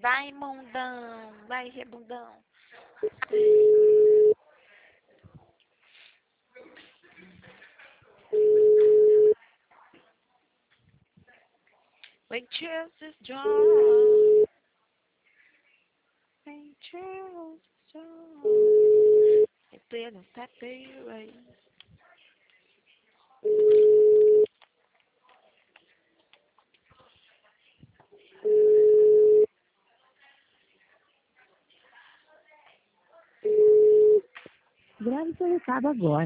Vai, mundão. Vai, rebundão. When chills is strong. When chills is strong. It didn't stop the rain. Grave seu recado agora.